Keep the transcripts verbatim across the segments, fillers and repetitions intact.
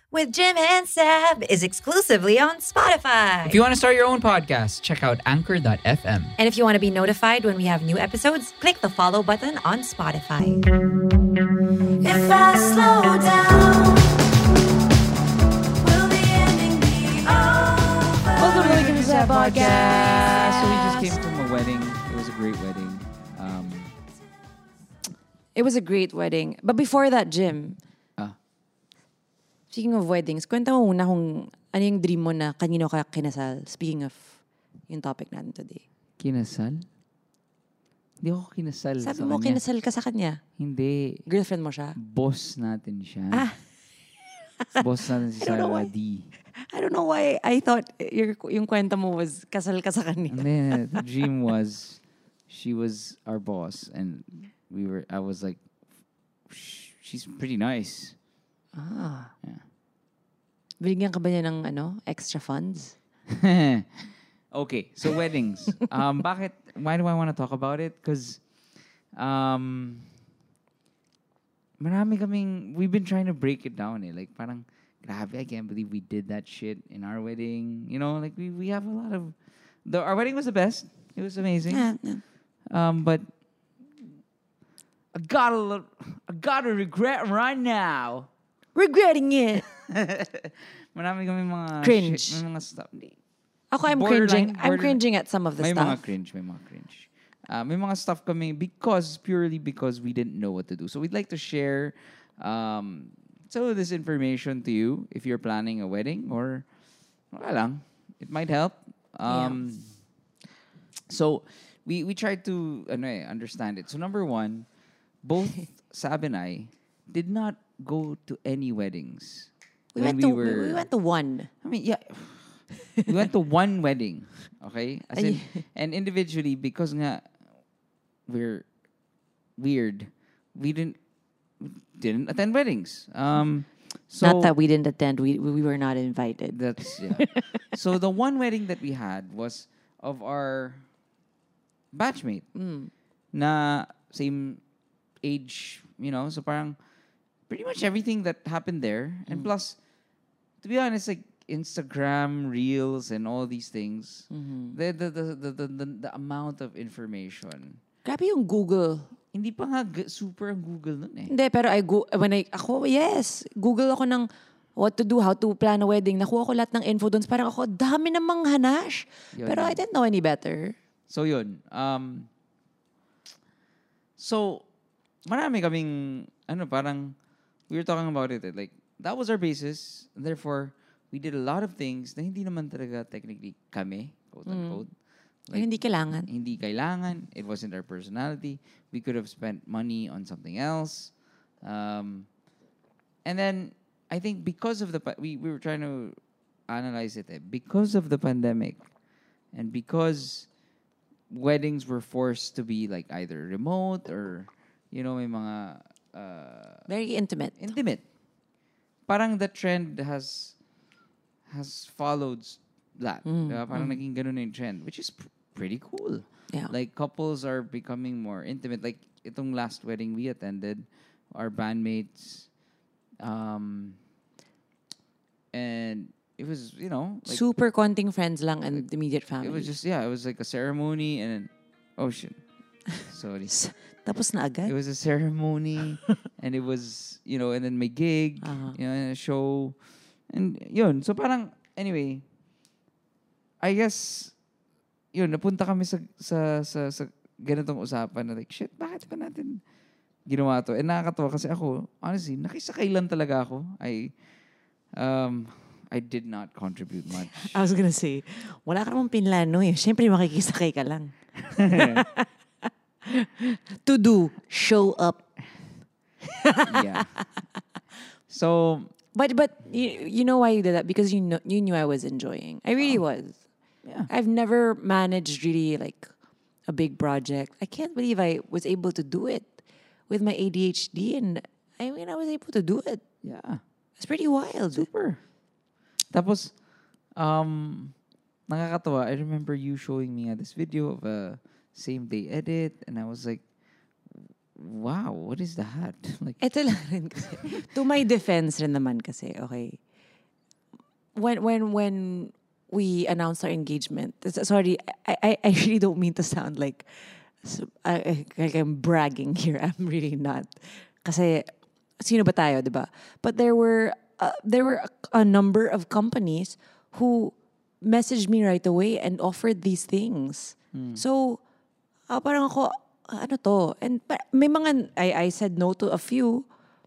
with Jim and Sab is exclusively on Spotify. If you want to start your own podcast, check out anchor dot f m. And if you want to be notified when we have new episodes, click the follow button on Spotify. If I slow down, will the ending be over? Welcome to the Jim and Sab podcast. So we just came from a wedding. It was a great wedding. Um, It was a great wedding. But before that, Jim, ah, speaking of weddings, kwenta mo muna kung ano yung dream mo na kanino ka kinasal. Speaking of yung topic natin today. kinasal? Hindi ako kinasal Sabi sa mo, kanya. kinasal ka sa kanya. Hindi. Girlfriend mo siya. Boss natin siya. Ah. Boss natin si I don't know Sarah why. D. I don't know why I thought your, yung kwenta mo was kasal ka sa kanya. And then the dream was she was our boss, and we were. I was like, "Sh- she's pretty nice. Ah. Yeah. Binigyan ka ba niya ng ano, extra funds? Okay, so weddings. Um, bakit? Why do I want to talk about it? Because, um, marami kaming. We've been trying to break it down. Eh. Like, parang, grabe, I can't believe we did that shit in our wedding. You know, like we we have a lot of. The, our wedding was the best. It was amazing. Yeah, yeah. Um, but I gotta, lo- I gotta regret right now. Regretting it. Marami kami mga Cringe. shit, may mga stuff. Hindi. Ako, I'm Borderline, cringing. I'm borderline. cringing at some of the May stuff. mga cringe, may mga cringe. Uh, may mga stuff kami because, purely because we didn't know what to do. So we'd like to share um, some of this information to you if you're planning a wedding or, wala lang, it might help. Um, So we we tried to ano eh, understand it. So number one, both Sab and I did not go to any weddings. we, when went to, we were. we went to one. I mean, yeah. We went to one wedding, okay? As in, Ay. and individually, because nga, we're weird, we didn't we didn't attend weddings. Um, so Not that we didn't attend. We we were not invited. that's yeah. So the one wedding that we had was of our batchmate Mm. na same age, you know, so parang pretty much everything that happened there. And plus, to be honest, like Instagram reels and all these things, Mm-hmm. the, the, the, the, the, the, the amount of information. Grabe yung Google. Hindi pa nga g- super ang Google nun eh. Hindi, pero I go, when I, ako, yes, Google ako ng what to do, how to plan a wedding. Nakuha ko lahat ng info doon. Parang ako, dami namang hanash. Yun Pero yun. I didn't know any better. So yun. Um, so, marami kaming, ano, parang, we were talking about it. eh, Like, that was our basis. And therefore, we did a lot of things na hindi naman talaga technically kami, quote unquote. Pero hindi kailangan. Hindi kailangan. It wasn't our personality. We could have spent money on something else. Um, and then, I think because of the, pa- we, we were trying to analyze it, eh, because of the pandemic, and because weddings were forced to be like either remote or, you know, may mga uh, Very intimate. intimate. Parang the trend has has followed s- that. Mm, Diba? Parang naging ganun na yung trend, which is pr- pretty cool. Yeah. Like couples are becoming more intimate. Like itong last wedding we attended, our bandmates, um, and it was, you know, like Super konting friends lang and immediate family. it was just, yeah, it was like a ceremony and then, oh shit, sorry. S- Tapos na agad? It was a ceremony and it was, you know, and then may gig, Uh-huh. you know, and a show. And yun, so parang, anyway, I guess, yun, napunta kami sa, sa, sa, sa ganitong usapan na like, shit, bakit ba natin ginawa to? And nakakatawa kasi ako, honestly, nakisakay lang talaga ako. I, um, I did not contribute much. I was gonna say, wala ka namang pinlano eh. Siyempre makikisakay ka lang. To do, show up. Yeah. So, But but you, you know why you did that? Because you know you knew I was enjoying. I really was. yeah. I've never managed really like a big project. I can't believe I was able to do it with my A D H D, and I mean I was able to do it. Yeah. It's pretty wild. Super. Tapos, um, nakakatawa. I remember you showing me uh, this video of a same day edit, and I was like, wow, what is that? Like, Ito lang rin kasi. To my defense rin naman kasi, okay. when when when we announced our engagement, sorry, I, I, I really don't mean to sound like, I, like I'm bragging here. I'm really not. Kasi, sino ba tayo, di ba? But there were, uh, there were a, a number of companies who messaged me right away and offered these things. Mm. So, uh, parang ako, ano to? And may mga, I, I said no to a few.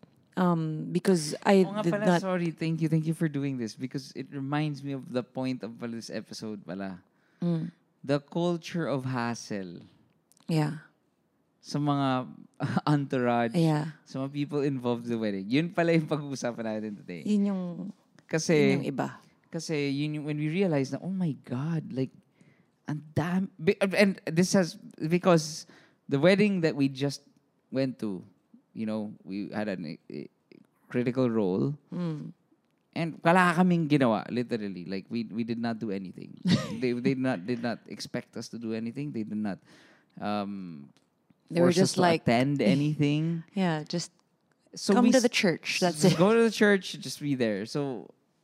Um, because I oh, did pala, not... Sorry, thank you. Thank you for doing this because it reminds me of the point of this episode pala. Mm. The culture of hassle. Yeah. Sa mga entourage. Yeah. Sa mga people involved in the wedding. Yun pala yung pag-uusapan natin today. Yun yung... Kasi... Yun yung iba. Kasi yun yung, when we realized na, oh my God, like, and damn... And this has... Because the wedding that we just went to, you know, we had a, a critical role. Mm. And wala kaming ginawa, literally. Like, we we did not do anything. they they did not did not expect us to do anything. They did not um, they were just us to like attend anything. Yeah, just so come we, to the church. That's just it. Go to the church, just be there. So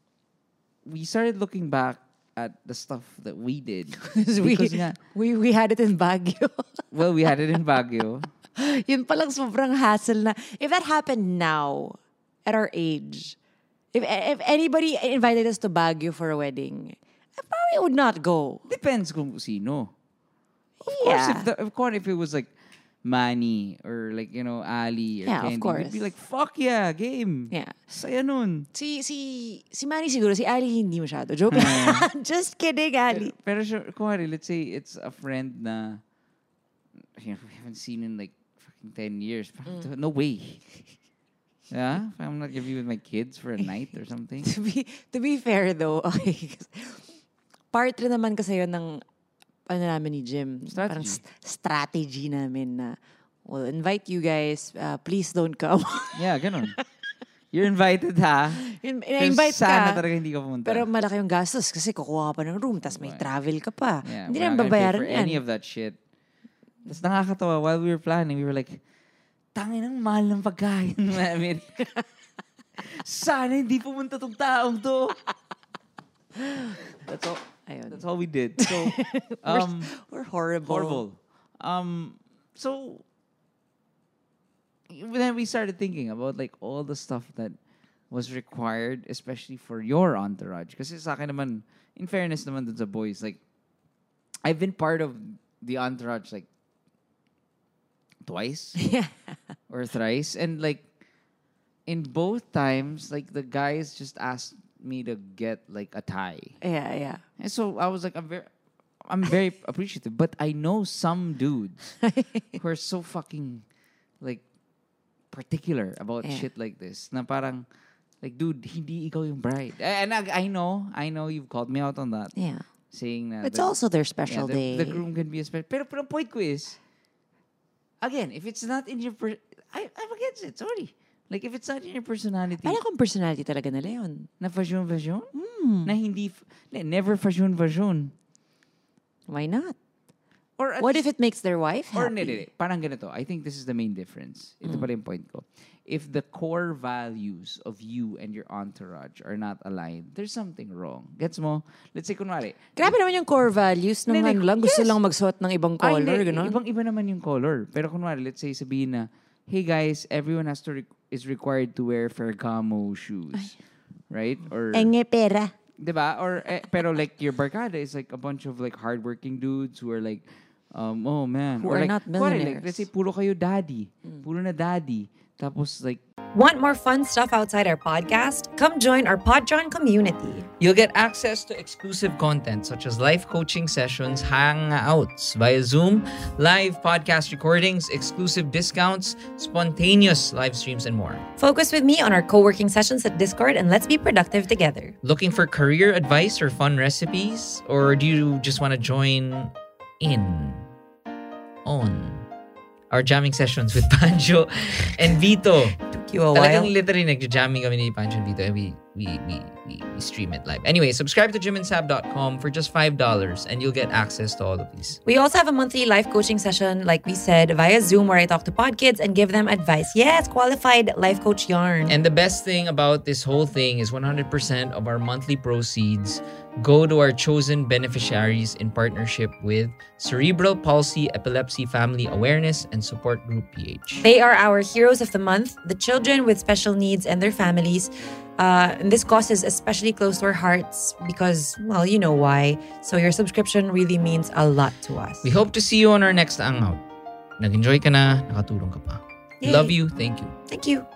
we started looking back at the stuff that we did. we, nga, we we had it in Baguio. Well, we had it in Baguio. Yun palang sobrang hassle na. If that happened now, at our age, if if anybody invited us to Baguio for a wedding, I probably would not go. Depends kung sino. Of yeah. course, if the, of course, if it was like Manny or like, you know, Ali or yeah, Candy, of course. we'd be like, fuck yeah, game. Yeah. Saya nun. Si, si, si Manny siguro, si Ali hindi masyado. Joke lang. Just kidding, Ali. Pero, pero sure, kuwari, let's say it's a friend na, you know, we haven't seen in like fucking ten years. Mm. No way. Yeah? If I'm not gonna be with my kids for a night or something. to be to be fair though, okay. Part rin naman kasi yun ng ano namin ni Jim. Strategy. Parang st- strategy namin na we'll invite you guys. Uh, please don't come. Yeah, ganun. You're invited, ha? In- invite ka. Sana talaga hindi ka pumunta. Pero malaki yung gastos kasi kukuha ka pa ng room tapos may Right. travel ka pa. Yeah, hindi we're naman not gonna pay babayaran for yan. any of that shit. Tapos nakakatawa, while we were planning, we were like, tangin ang mahal ng pagkain namin. Sana hindi pumunta tong taong to. That's all. Ayun. That's all we did. So, um, we're, we're horrible. horrible. Um, so, then we started thinking about like all the stuff that was required, especially for your entourage. Kasi sa akin naman, in fairness naman dun sa boys, like, I've been part of the entourage like twice Yeah. or thrice. And like, in both times, like the guys just asked me to get like a tie. Yeah, yeah. And so I was like, I'm very, I'm very appreciative. But I know some dudes who are so fucking like particular about Yeah. shit like this. Na parang, like, dude, hindi ikaw yung bride. And I, I know, I know you've called me out on that. Yeah. Saying that. It's the, also their yeah, special the, day. the groom can be a special. Pero, pero ang point ko is, again, if it's not in your, per- I, I'm against it. Sorry. Like, if it's not in your personality, Parang kung personality talaga nila yun. na fashion fashion, Hmm. na hindi, f- na never fashion fashion. Why not? Or at What least- if it makes their wife Or happy? hindi, hindi. Parang ganito. I think this is the main difference. Ito pala yung point ko. If the core values of you and your entourage are not aligned, there's something wrong. Gets mo? Let's say, kunwari. Grabe naman yung core values ng Hindi, ano lang. Gusto yes. lang magsuot ng ibang Ay, color. hindi. Gano'n. Ibang-iba naman yung color. Pero kunwari, let's say, sabihin na, hey guys, everyone has to re- is required to wear Ferragamo shoes. Right? Or, Enge pera. diba? Or, eh, pero like, your barkada is like a bunch of like hardworking dudes who are like, um, oh man. Who or are like, not kunwari, millionaires. like, let's say, puro kayo daddy. Puro na daddy. Tapos like, Want more fun stuff outside our podcast? Come join our Podjon community. You'll get access to exclusive content such as live coaching sessions, hangouts via Zoom, live podcast recordings, exclusive discounts, spontaneous live streams, and more. Focus with me on our co-working sessions at Discord and let's be productive together. Looking for career advice or fun recipes? Or do you just want to join in on our jamming sessions with Pancho and Vito? Took you a Talagang while. literally nag-jamming kami ni Pancho and Vito and we we, we, we, we stream it live. Anyway, subscribe to jim and sab dot com for just five dollars and you'll get access to all of these. We also have a monthly life coaching session, like we said, via Zoom, where I talk to pod kids and give them advice. Yes, qualified life coach yarn. And the best thing about this whole thing is one hundred percent of our monthly proceeds go to our chosen beneficiaries in partnership with Cerebral Palsy Epilepsy Family Awareness and Support Group P H. They are our heroes of the month, the children with special needs and their families. Uh, and this cause is especially close to our hearts because, well, you know why. So your subscription really means a lot to us. We hope to see you on our next hangout. Nag-enjoy ka na, nakatulong ka pa. Yay. Love you, thank you. Thank you.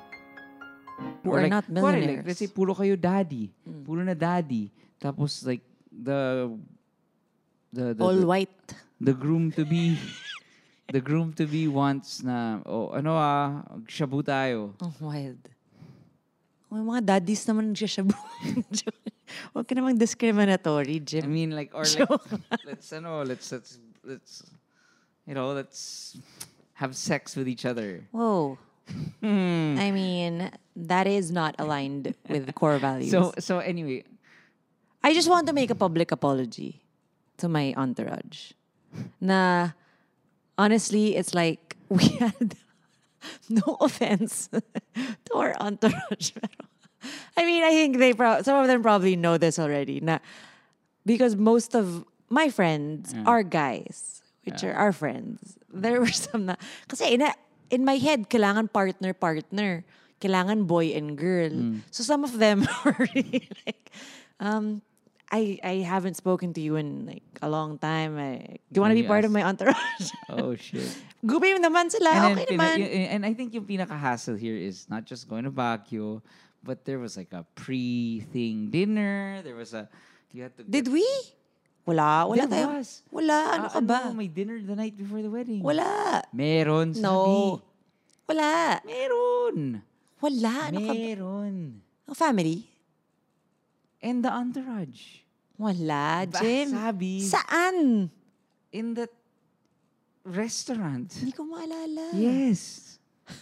We're like, not kuwari, millionaires. Like, let's say, puro kayo daddy. Puro na daddy. Tapos, like, the... the, the All the, white. the groom to be... the groom to be wants na, oh, ano ah, shabu tayo. Oh, wild. May mga daddies naman nagsashabu. Huwag ka namang discriminatory, I Jim. mean, like, or like, let's, ano, let's, let's, let's, you know, let's have sex with each other. Whoa. Hmm. I mean, that is not aligned with core values. So, so anyway, I just want to make a public apology to my entourage. Na, honestly, it's like we had no offense to our entourage. Pero, I mean, I think they pro- some of them probably know this already. Na, because most of my friends Yeah. are guys, which are our friends. There were some na, kasi in, a, in my head, kailangan partner-partner. Kailangan boy and girl. So some of them were really like, um, I I haven't spoken to you in like a long time. I, do you want to be Yes. part of my entourage? oh shit. Gubi naman sila. And, Okay then, naman. pina- y- and I think yung pinaka-hassle here is not just going to Baguio, but there was like a pre-thing dinner. There was a, you had to Did get- we? Wala. Wala There tayo. was. Wala. Ano Ah, ka ba? May dinner the night before the wedding. Wala. Meron, sabi. No. Wala. Meron. Wala. Ano ka ba? Meron. Ang family? And the entourage. Wala, Ba- Jim. sabi. Saan? In that restaurant. Hindi ko maalala. Yes.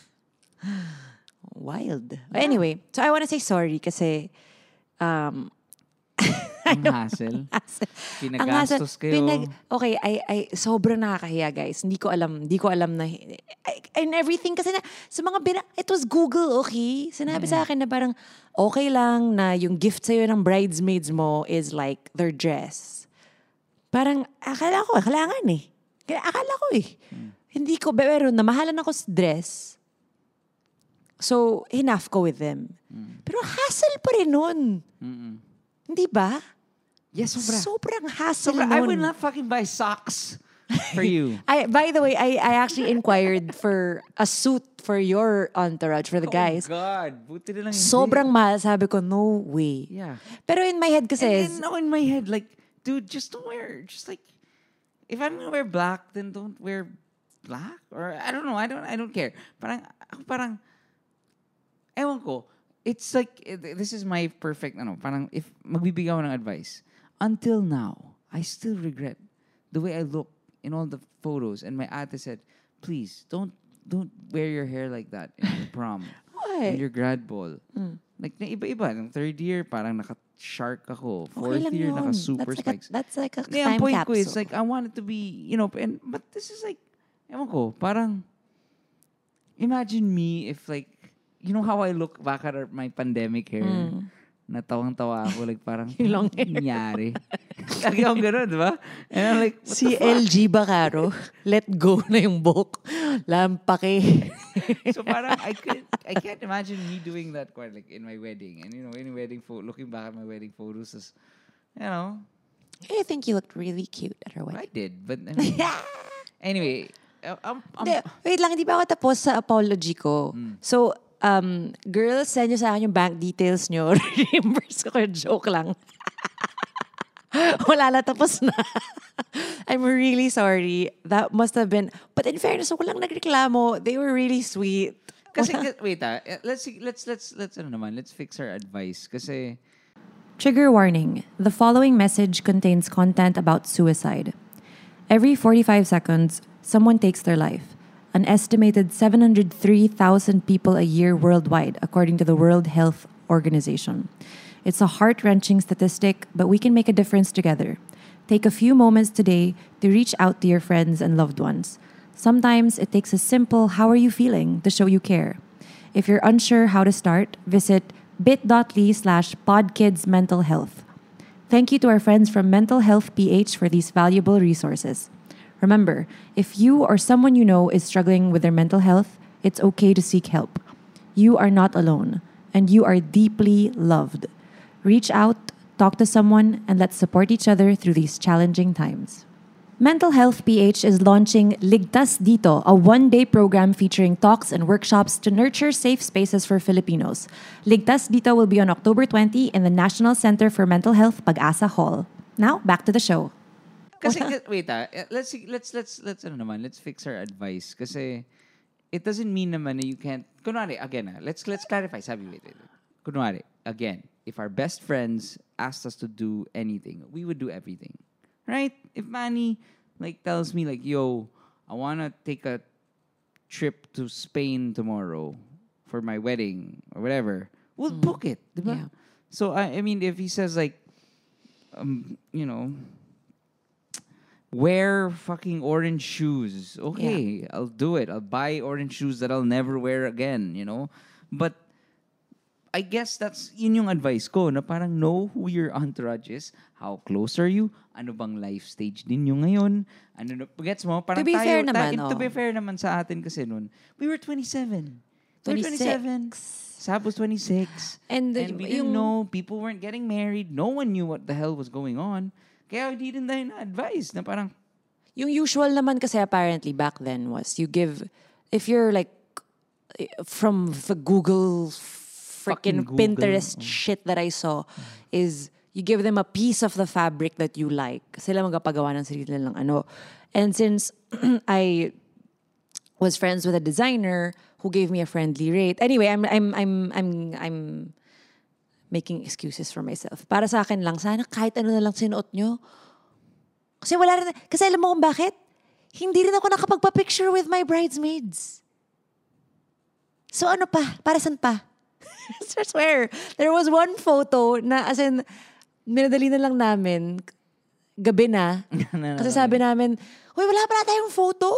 Wild. Anyway, so I want to say sorry kasi um, Ang hassle. Ang hassle, Pinagastos kayo. pinag- okay, I, I, sobrang nakakahiya, guys. Hindi ko alam, hindi ko alam na, I, and everything, kasi na, sa mga bina, it was Google, okay? Sinabi sa akin na parang, okay lang na yung gift sa'yo ng bridesmaids mo is like their dress. Parang, akala ko, kailangan eh. Kaya akala ko eh. Hindi ko, pero namahalan ako sa dress. So, hinaf ko with them. Pero hassle pa rin nun. Mm-mm. Hindi ba? Yes, sobra. Sobrang hassle Sobra. nun. I would not fucking buy socks for you. I, by the way, I, I actually inquired for a suit for your entourage, for the guys. Oh God. Buti na lang hindi. Sobrang mahal. Sabi ko, no way. Yeah. Pero in my head kasi, And then, no, in my head, like, dude, just don't wear, just like, if I'm gonna wear black, then don't wear black. Or, I don't know, I don't, I don't care. Parang, ako parang, ewan ko, it's like, eh, this is my perfect, ano, parang, if magbibigay ako ng advice, until now, I still regret the way I look in all the photos. And my ate said, please, don't, don't wear your hair like that in your prom. Why? In your grad ball. Like, na iba-iba. Nung third year, parang naka-shark ako. okay Fourth lang year, yun. naka-super that's spikes. Like a, that's like a Hindi, ang time point capsule. ko is, like, I want it to be, you know, and, but this is like, ewan ko, parang, imagine me if like, you know how I look back at our- my pandemic hair? Natawang-tawa ako, like parang, Yung long "Ano nangyari?" Lagi akong ganun, di ba? And I'm like, what Si the fuck? L G Bacaro, let go na yung book. Lampake. So parang, I could, I can't imagine me doing that quite like in my wedding. And you know, in wedding photo, looking back at my wedding photos, is, you know, I think you looked really cute at her I wedding. did. But I mean, anyway, uh, um, um, Hindi, wait lang, hindi pa ako tapos sa apology ko. So, um, girls, send nyo sa akin yung bank details nyo. Reimburse ko kayo. Joke lang. Wala na, tapos na. I'm really sorry. That must have been... But in fairness, walang nagreklamo. They were really sweet. kasi, wait ah, eh, let's, see- let's, let's, let's, ano naman, let's fix our advice. Kasi, Trigger warning. The following message contains content about suicide. Every forty-five seconds, someone takes their life. An estimated seven hundred three thousand people a year worldwide, according to the World Health Organization. It's a heart-wrenching statistic, but we can make a difference together. Take a few moments today to reach out to your friends and loved ones. Sometimes it takes a simple "how are you feeling" to show you care. If you're unsure how to start, visit bit.ly slash podkidsmentalhealth. Thank you to our friends from Mental Health P H for these valuable resources. Remember, if you or someone you know is struggling with their mental health, it's okay to seek help. You are not alone, and you are deeply loved. Reach out, talk to someone, and let's support each other through these challenging times. Mental Health P H is launching Ligtas Dito, a one-day program featuring talks and workshops to nurture safe spaces for Filipinos. Ligtas Dito will be on October twentieth in the National Center for Mental Health, Pag-asa Hall. Now, back to the show. Kasi, wait ah, eh, let's, let's, let's, let's, ano naman, let's fix our advice. Kasi, it doesn't mean naman na you can't, kunwari, again ah, let's, let's clarify, sabi, wait, wait, wait. Kunwari, again, if our best friends asked us to do anything, we would do everything. Right? If Manny like tells me like, yo, I wanna take a trip to Spain tomorrow for my wedding or whatever, we'll mm. book it. Diba? Yeah. So I, I mean, if he says like, um, you know, wear fucking orange shoes, okay, yeah. I'll do it. I'll buy orange shoes that I'll never wear again. You know, but I guess that's yun yung advice ko na parang know who your entourage is. How close are you? Ano bang life stage din yung ngayon? Ano na, gets mo? Parang to be tayo, fair naman, tayo, oh. To be fair naman sa atin kasi nun, we were twenty-seven. We were twenty-seven. Sab was twenty-six. And, the, and we didn't know. People weren't getting married. No one knew what the hell was going on. Kaya hindi din tayo na-advise na parang... Yung usual naman kasi apparently back then was you give... If you're like from the Google... freaking Pinterest oh. shit that I saw is you give them a piece of the fabric that you like. Sila magpapagawa ng sarili nilang ano. And since I was friends with a designer who gave me a friendly rate. Anyway, I'm I'm I'm I'm I'm making excuses for myself. Para sa akin lang, sana kahit ano na lang sinuot nyo. Kasi wala rin, kasi alam mo kung bakit? Hindi rin ako nakapagpa-picture with my bridesmaids. So ano pa? Para saan pa? I swear, there was one photo na as in, minadali na lang namin, gabi na. Kasi sabi namin, uy, wala pala tayong photo.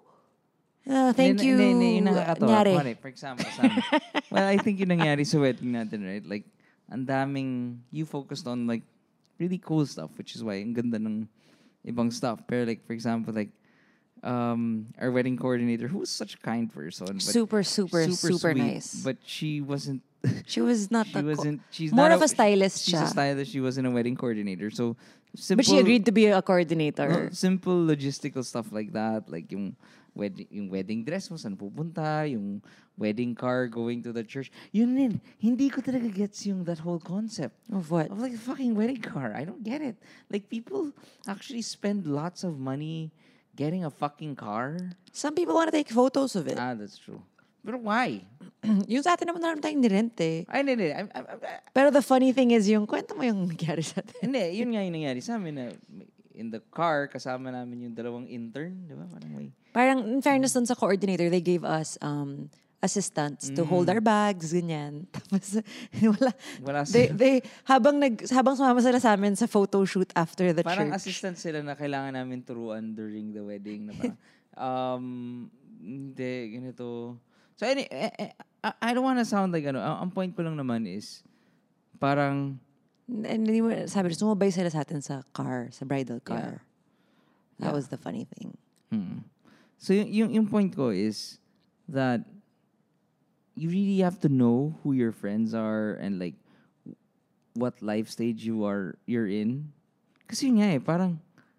Uh, thank you. Hindi, yung nakakatawa. For example, sabi, well, I think yung nangyari sa wedding natin, right? Like, ang daming, you focused on like, really cool stuff, which is why, ang ganda ng ibang stuff. Pero like, for example, like, um, our wedding coordinator, who was such a kind person. But super, super, super, super sweet, nice. But she wasn't... She was not she a... wasn't, she's more not of a, a stylist she's siya. a stylist. She wasn't a wedding coordinator. So, simple... But she agreed to be a coordinator. No, simple logistical stuff like that. Like yung, wed- yung wedding dress mo, saan pupunta, yung wedding car going to the church. Yun din. Hindi ko talaga gets yung that whole concept. Of what? Of like a fucking wedding car. I don't get it. Like people actually spend lots of money getting a fucking car. Some people want to take photos of it. Ah, that's true. But why? Yung sa atin naman naman tayong nirent eh. Ay, hindi, hindi. Pero the funny thing is, yung kwento mo yung nangyari sa atin. Hindi, yun nga yung nangyari sa amin na in the car, kasama namin yung dalawang intern. Di ba? Parang may... Parang in fairness dun sa coordinator, they gave us um, assistants to mm. hold our bags, ganyan. Tapos, wala. Wala they, they, habang, nag, habang sumama sila sa amin sa photo shoot after the parang church. Parang assistant sila na kailangan namin turuan during the wedding. Na parang, um, hindi, ganito. So, any, eh, eh, I don't want to sound like, ano, ang point ko lang naman is, parang, and hindi mo, sabi, sumabay sila sa atin sa car, sa bridal car. Yeah. That yeah. was the funny thing. Hmm. So, yung, yung, yung point ko is that you really have to know who your friends are and like, what life stage you are, you're in. Kasi yun nga eh, parang,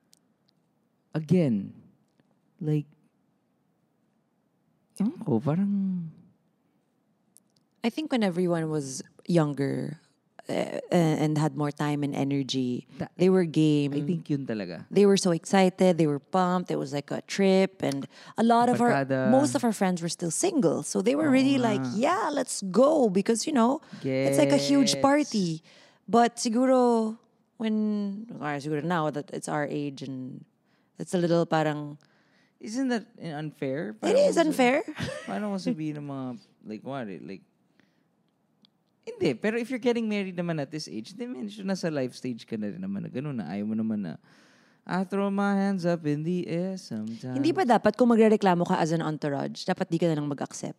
again, like, ko, parang... I think when everyone was younger uh, and had more time and energy, That, they were game. I think yun talaga. They were so excited. They were pumped. It was like a trip. And a lot of Barkada. our... Most of our friends were still single. So they were oh, really nga. like, yeah, let's go. Because, you know, Gets. it's like a huge party. But siguro, when... Or siguro now that it's our age and it's a little parang... Isn't that unfair? It is unfair. Paano mo sabihin ng mga, like, what, like, Hindi, pero if you're getting married naman at this age, then mention na sa life stage ka na rin naman na gano'n na. Ayaw mo naman na, I throw my hands up in the air sometimes. Hindi ba dapat kung magrereklamo ka as an entourage, dapat di ka na lang mag-accept?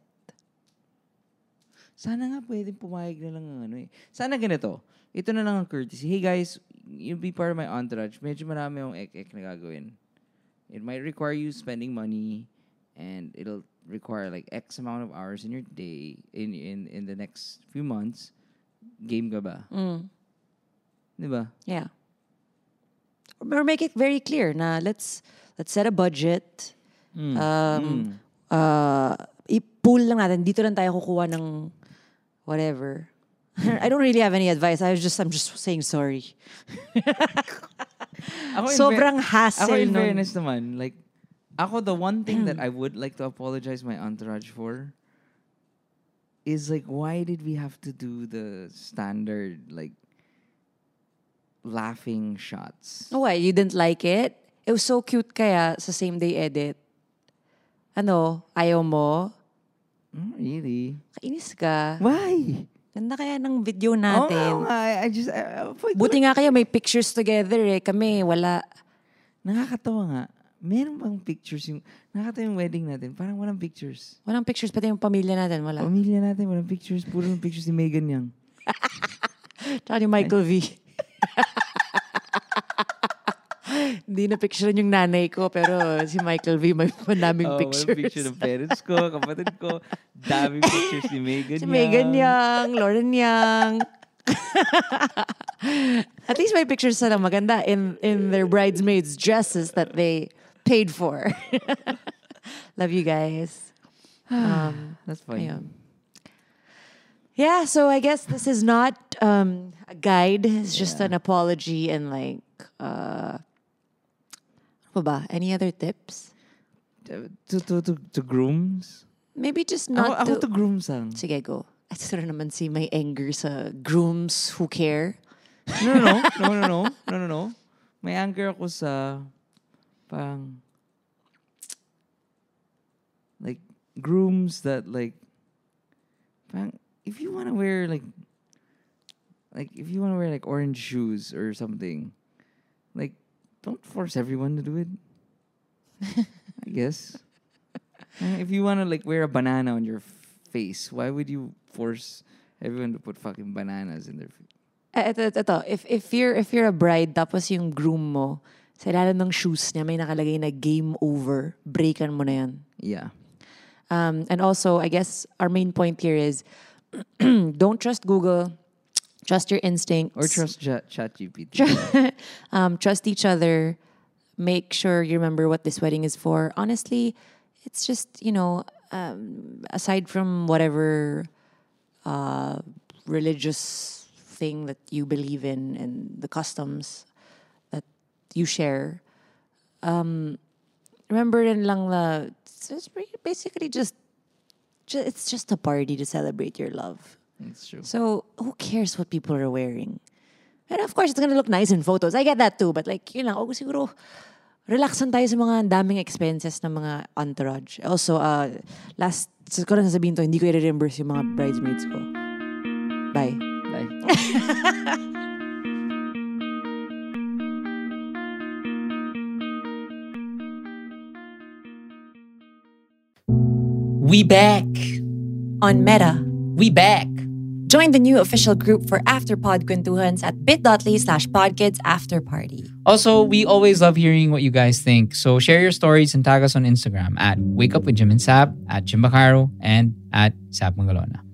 Sana nga pwedeng pumayag na lang ang ano eh. Sana ganito. Ito na lang ang courtesy. Hey guys, you'll be part of my entourage. Medyo marami yung ek-ek na gagawin. It might require you spending money and it'll require like X amount of hours in your day in in in the next few months. Game ka ba? Mm. Di ba? Yeah. Or make it very clear na let's let's set a budget. Mm. Um, Mm. uh, i-pool lang natin. Dito lang tayo kukuha ng whatever. I don't really have any advice. I was just I'm just saying sorry. Ako in Sobrang fair- hassle Ako in nun. fairness naman, like, ako the one thing that I would like to apologize my entourage for is like, why did we have to do the standard, like, laughing shots? Oh, why? You didn't like it? It was so cute kaya sa same day edit. Ano? Ayaw mo? Mm, really? Kainis ka. Why? Ganda kaya ng video Oh, natin. I, I just, I, I, Buti nga kayo may pictures together eh. Kami, wala. Nakakatawa nga. Meron bang pictures yung, nakakatawa yung wedding natin, parang walang pictures. Walang pictures, pati yung pamilya natin, wala. Pamilya natin, walang pictures. Puro yung pictures ni Megan Young. Tsaka ni Michael V. Hindi na picture yung nanay ko, pero si Michael V may madaming Oh, pictures. walang picture ng parents ko, kapatid ko. Daming pictures ni Megan Si Young. Megan Young, Lauren Young. At least may pictures na lang maganda in, in their bridesmaids' dresses that they paid for. Love you guys. Um, That's funny. ayun. Yeah, so I guess this is not um, a guide. It's just an apology and like, uh, ano ba? Any other tips? To, to, to, to grooms? Maybe just Ako, not ako to... to grooms lang. Sige, go. At sila naman si may anger sa grooms who care. No, no, no. No, no, no. No, no, no. May anger ako sa parang like grooms that like parang if you want to wear like like if you want to wear like orange shoes or something, like don't force everyone to do it. I guess. Uh, If you want to like wear a banana on your f- face, why would you force everyone to put fucking bananas in their face? Eh, Ito, ito, ito. If, if, you're, if you're a bride, tapos yung groom mo, sa ilalim ng shoes niya, may nakalagay na game over, breakan mo na yan. Yeah. Um, and also, I guess our main point here is don't trust Google, trust your instincts. Or trust Chat ChatGPT. um, trust each other. Make sure you remember what this wedding is for. Honestly, it's just, you know, um, aside from whatever uh, religious thing that you believe in and the customs that you share, um, remember rin lang na it's just re- basically just, ju- it's just a party to celebrate your love. That's true. So who cares what people are wearing? And of course, it's gonna look nice in photos. I get that too. But like, yun lang, oh, siguro, relaxan tayo sa mga daming expenses ng mga entourage. Also, uh, last, so ko lang sasabihin to, hindi ko i-reimburse yung mga bridesmaids ko. Bye. Bye. We back. On Meta, We back. join the new official group for Afterpod Kwentuhans at bit.ly slash podkids afterparty. Also, we always love hearing what you guys think. So share your stories and tag us on Instagram at Wake Up with Jim and Sap, at Jim Bacaro, and at Sap Mangalona.